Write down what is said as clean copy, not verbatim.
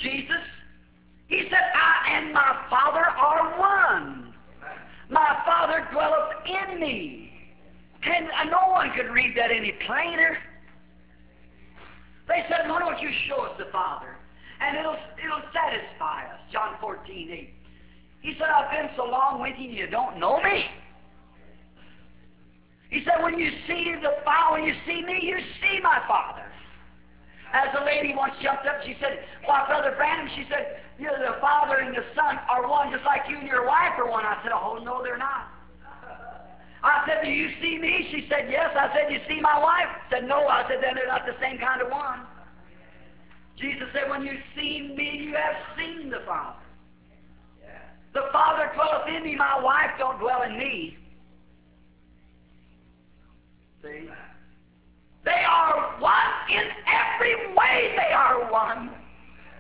Jesus. He said, I and my Father are one. My Father dwelleth in me. And no one could read that any plainer. They said, why don't you show us the Father? And it'll satisfy us. John 14:8. He said, I've been so long with you, you don't know me. He said, when you see the Father, when you see me, you see my Father. As a lady once jumped up, she said, well, Brother Branham, she said, you know, the Father and the Son are one, just like you and your wife are one. I said, oh, no, they're not. I said, do you see me? She said, yes. I said, you see my wife? She said, no. I said, then they're not the same kind of one. Jesus said, when you see me, you have seen the Father. The Father dwelleth in me. My wife don't dwell in me. See? They are one in every way. They are one.